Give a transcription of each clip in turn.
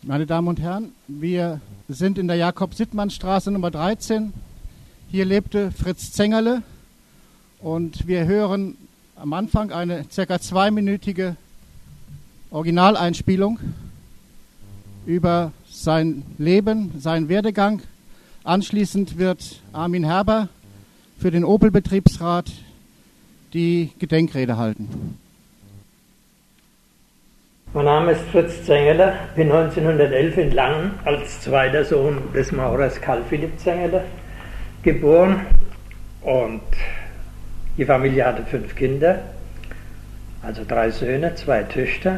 Meine Damen und Herren, wir sind in der Jakob-Sittmann-Straße Nummer 13. Hier lebte Fritz Zengerle und wir hören am Anfang eine ca. 2-minütige Originaleinspielung über sein Leben, seinen Werdegang. Anschließend wird Armin Herber für den Opel-Betriebsrat die Gedenkrede halten. Mein Name ist Fritz Zengerle, bin 1911 in Langen als zweiter Sohn des Maurers Karl Philipp Zengerle geboren und die Familie hatte 5 Kinder, also 3 Söhne, 2 Töchter.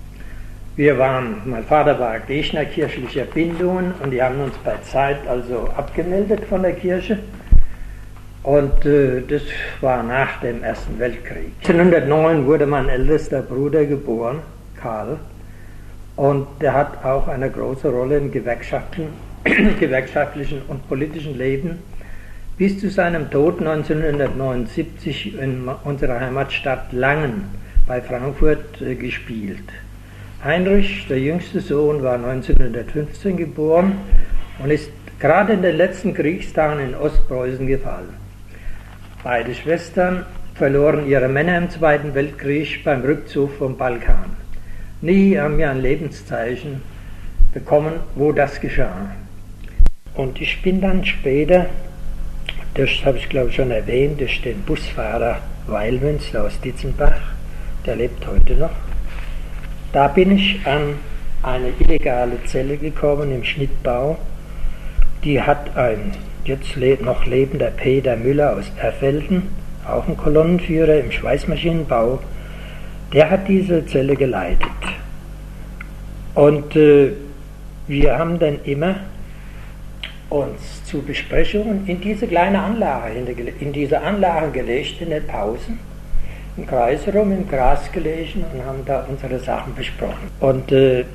Mein Vater war Gegner kirchlicher Bindungen und die haben uns bei Zeit also abgemeldet von der Kirche. Und das war nach dem Ersten Weltkrieg. 1909 wurde mein ältester Bruder geboren, Karl, und der hat auch eine große Rolle im gewerkschaftlichen und politischen Leben bis zu seinem Tod 1979 in unserer Heimatstadt Langen bei Frankfurt gespielt. Heinrich, der jüngste Sohn, war 1915 geboren und ist gerade in den letzten Kriegstagen in Ostpreußen gefallen. Beide Schwestern verloren ihre Männer im Zweiten Weltkrieg beim Rückzug vom Balkan. Nie haben wir ein Lebenszeichen bekommen, wo das geschah. Und ich bin dann später, das habe ich glaube ich schon erwähnt, durch den Busfahrer Weilmünster aus Ditzenbach, der lebt heute noch, da bin ich an eine illegale Zelle gekommen im Schnittbau. Die hat ein jetzt noch lebender Peter Müller aus Erfelden, auch ein Kolonnenführer im Schweißmaschinenbau, der hat diese Zelle geleitet. Und wir haben dann immer uns zu Besprechungen in diese kleine Anlage, gelegt in den Pausen, im Kreis rum, im Gras gelegen und haben da unsere Sachen besprochen. Und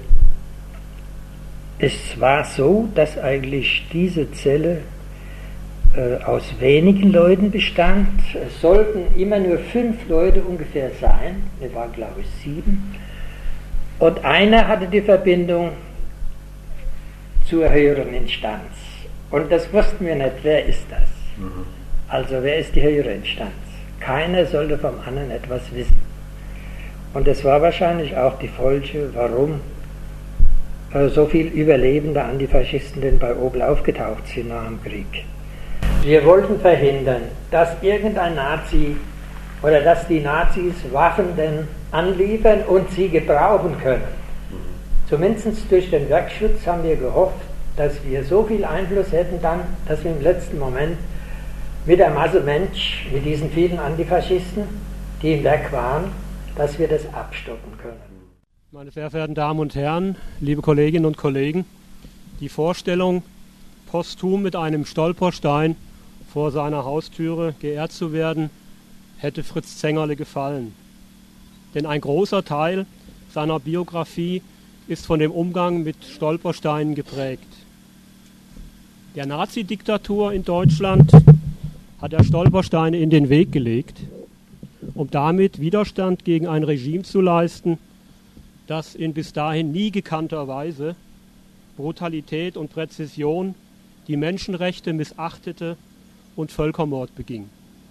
es war so, dass eigentlich diese Zelle aus wenigen Leuten bestand. Es sollten immer nur 5 Leute ungefähr sein. Wir waren, glaube ich, 7. Und einer hatte die Verbindung zur höheren Instanz. Und das wussten wir nicht, wer ist das? Also wer ist die höhere Instanz? Keiner sollte vom anderen etwas wissen. Und das war wahrscheinlich auch die Folge, warum so viele überlebende Antifaschisten denn bei Opel aufgetaucht sind nach dem Krieg. Wir wollten verhindern, dass irgendein Nazi oder dass die Nazis Waffen denn anliefern und sie gebrauchen können. Zumindest durch den Werkschutz haben wir gehofft, dass wir so viel Einfluss hätten dann, dass wir im letzten Moment mit der Masse Mensch, mit diesen vielen Antifaschisten, die im Werk waren, dass wir das abstoppen können. Meine sehr verehrten Damen und Herren, liebe Kolleginnen und Kollegen, die Vorstellung, posthum mit einem Stolperstein vor seiner Haustüre geehrt zu werden, hätte Fritz Zengerle gefallen. Denn ein großer Teil seiner Biografie ist von dem Umgang mit Stolpersteinen geprägt. Der Nazi-Diktatur in Deutschland hat er Stolpersteine in den Weg gelegt, um damit Widerstand gegen ein Regime zu leisten, das in bis dahin nie gekannter Weise Brutalität und Präzision die Menschenrechte missachtete und Völkermord beging.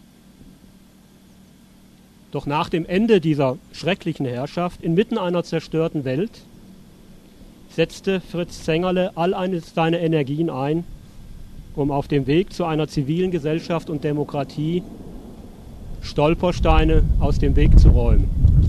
Doch nach dem Ende dieser schrecklichen Herrschaft inmitten einer zerstörten Welt setzte Fritz Zengerle all seine Energien ein, um auf dem Weg zu einer zivilen Gesellschaft und Demokratie Stolpersteine aus dem Weg zu räumen.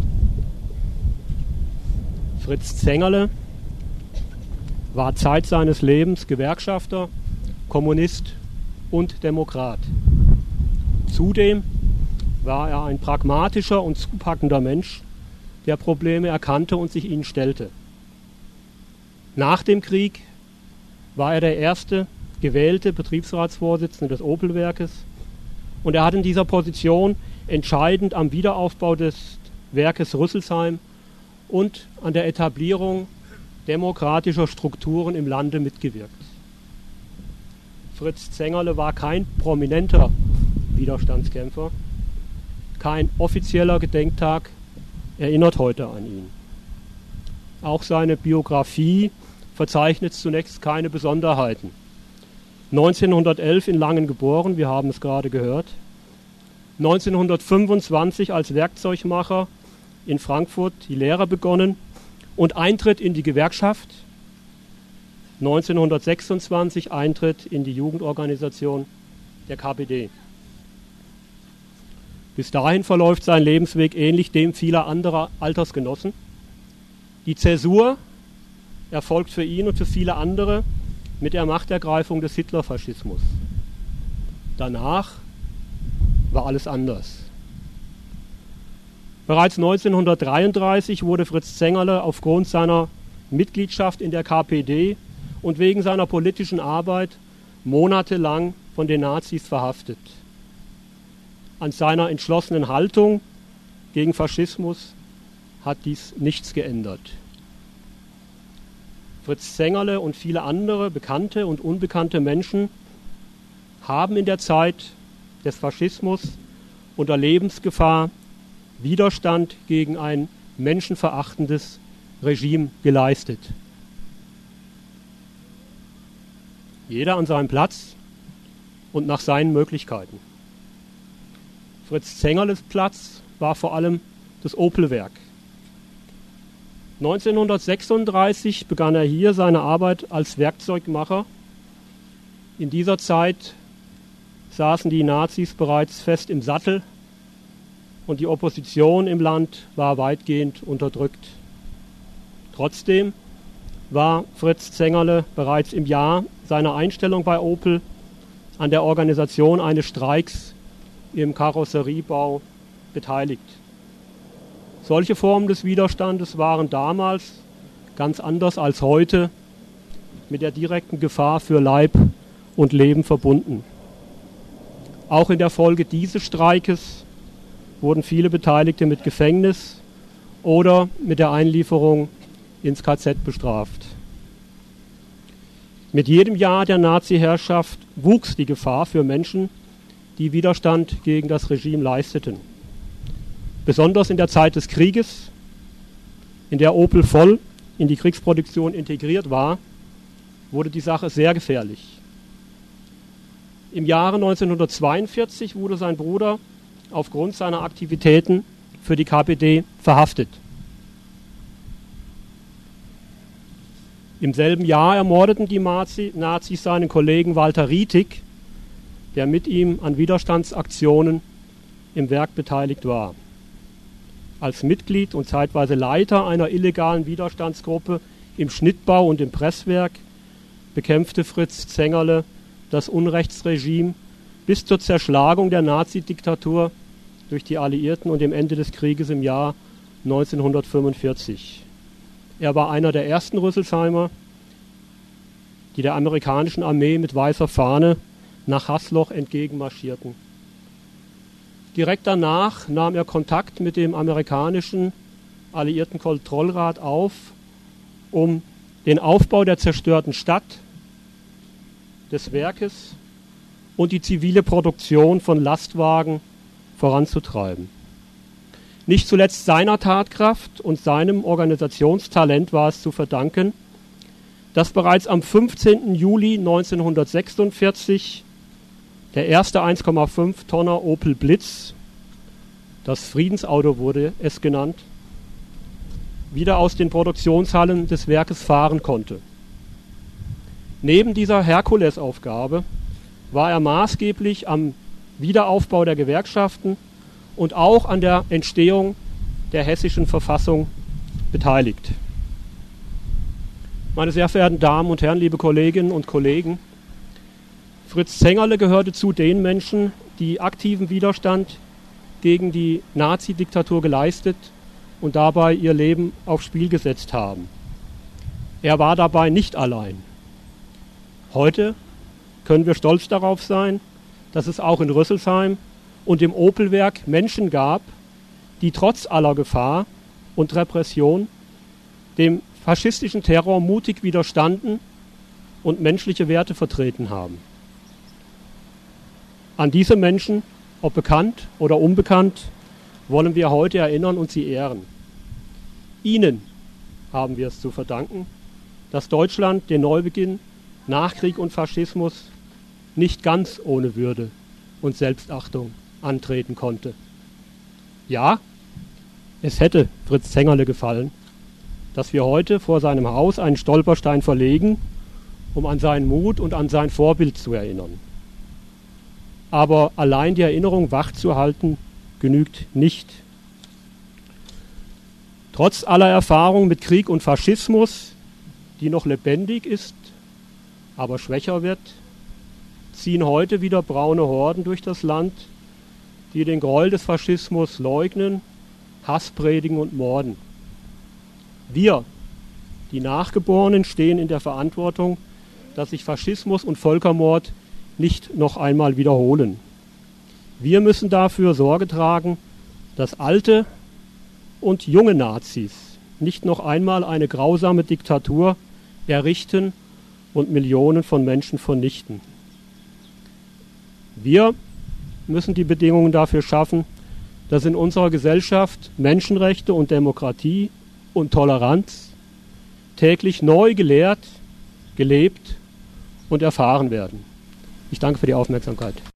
Fritz Zengerle war Zeit seines Lebens Gewerkschafter, Kommunist und Demokrat. Zudem war er ein pragmatischer und zupackender Mensch, der Probleme erkannte und sich ihnen stellte. Nach dem Krieg war er der erste gewählte Betriebsratsvorsitzende des Opel-Werkes und er hat in dieser Position entscheidend am Wiederaufbau des Werkes Rüsselsheim und an der Etablierung demokratischer Strukturen im Lande mitgewirkt. Fritz Zengerle war kein prominenter Widerstandskämpfer. Kein offizieller Gedenktag erinnert heute an ihn. Auch seine Biografie verzeichnet zunächst keine Besonderheiten. 1911 in Langen geboren, wir haben es gerade gehört. 1925 als Werkzeugmacher in Frankfurt die Lehre begonnen und Eintritt in die Gewerkschaft. 1926 Eintritt in die Jugendorganisation der KPD. Bis dahin verläuft sein Lebensweg ähnlich dem vieler anderer Altersgenossen. Die Zäsur erfolgt für ihn und für viele andere mit der Machtergreifung des Hitlerfaschismus. Danach war alles anders. Bereits 1933 wurde Fritz Zengerle aufgrund seiner Mitgliedschaft in der KPD und wegen seiner politischen Arbeit monatelang von den Nazis verhaftet. An seiner entschlossenen Haltung gegen Faschismus hat dies nichts geändert. Fritz Zengerle und viele andere bekannte und unbekannte Menschen haben in der Zeit des Faschismus unter Lebensgefahr Widerstand gegen ein menschenverachtendes Regime geleistet. Jeder an seinem Platz und nach seinen Möglichkeiten. Fritz Zengerles Platz war vor allem das Opel-Werk. 1936 begann er hier seine Arbeit als Werkzeugmacher. In dieser Zeit saßen die Nazis bereits fest im Sattel und die Opposition im Land war weitgehend unterdrückt. Trotzdem war Fritz Zengerle bereits im Jahr seiner Einstellung bei Opel an der Organisation eines Streiks im Karosseriebau beteiligt. Solche Formen des Widerstandes waren damals ganz anders als heute mit der direkten Gefahr für Leib und Leben verbunden. Auch in der Folge dieses Streikes wurden viele Beteiligte mit Gefängnis oder mit der Einlieferung ins KZ bestraft. Mit jedem Jahr der Nazi-Herrschaft wuchs die Gefahr für Menschen, die Widerstand gegen das Regime leisteten. Besonders in der Zeit des Krieges, in der Opel voll in die Kriegsproduktion integriert war, wurde die Sache sehr gefährlich. Im Jahre 1942 wurde sein Bruder aufgrund seiner Aktivitäten für die KPD verhaftet. Im selben Jahr ermordeten die Nazis seinen Kollegen Walter Rietig, der mit ihm an Widerstandsaktionen im Werk beteiligt war. Als Mitglied und zeitweise Leiter einer illegalen Widerstandsgruppe im Schnittbau und im Presswerk bekämpfte Fritz Zengerle das Unrechtsregime bis zur Zerschlagung der Nazi-Diktatur durch die Alliierten und dem Ende des Krieges im Jahr 1945. Er war einer der ersten Rüsselsheimer, die der amerikanischen Armee mit weißer Fahne nach Haßloch entgegenmarschierten. Direkt danach nahm er Kontakt mit dem amerikanischen Alliierten Kontrollrat auf, um den Aufbau der zerstörten Stadt, des Werkes und die zivile Produktion von Lastwagen voranzutreiben. Nicht zuletzt seiner Tatkraft und seinem Organisationstalent war es zu verdanken, dass bereits am 15. Juli 1946 der erste 1,5 Tonner Opel Blitz, das Friedensauto wurde es genannt, wieder aus den Produktionshallen des Werkes fahren konnte. Neben dieser Herkulesaufgabe war er maßgeblich am Wiederaufbau der Gewerkschaften und auch an der Entstehung der hessischen Verfassung beteiligt. Meine sehr verehrten Damen und Herren, liebe Kolleginnen und Kollegen, Fritz Zengerle gehörte zu den Menschen, die aktiven Widerstand gegen die Nazi-Diktatur geleistet und dabei ihr Leben aufs Spiel gesetzt haben. Er war dabei nicht allein. Heute können wir stolz darauf sein, dass es auch in Rüsselsheim und im Opel-Werk Menschen gab, die trotz aller Gefahr und Repression dem faschistischen Terror mutig widerstanden und menschliche Werte vertreten haben. An diese Menschen, ob bekannt oder unbekannt, wollen wir heute erinnern und sie ehren. Ihnen haben wir es zu verdanken, dass Deutschland den Neubeginn nach Krieg und Faschismus nicht ganz ohne Würde und Selbstachtung antreten konnte. Ja, es hätte Fritz Zengerle gefallen, dass wir heute vor seinem Haus einen Stolperstein verlegen, um an seinen Mut und an sein Vorbild zu erinnern. Aber allein die Erinnerung wachzuhalten, genügt nicht. Trotz aller Erfahrung mit Krieg und Faschismus, die noch lebendig ist, aber schwächer wird, ziehen heute wieder braune Horden durch das Land, die den Gräuel des Faschismus leugnen, Hass predigen und morden. Wir, die Nachgeborenen, stehen in der Verantwortung, dass sich Faschismus und Völkermord nicht noch einmal wiederholen. Wir müssen dafür Sorge tragen, dass alte und junge Nazis nicht noch einmal eine grausame Diktatur errichten und Millionen von Menschen vernichten. Wir müssen die Bedingungen dafür schaffen, dass in unserer Gesellschaft Menschenrechte und Demokratie und Toleranz täglich neu gelehrt, gelebt und erfahren werden. Ich danke für die Aufmerksamkeit.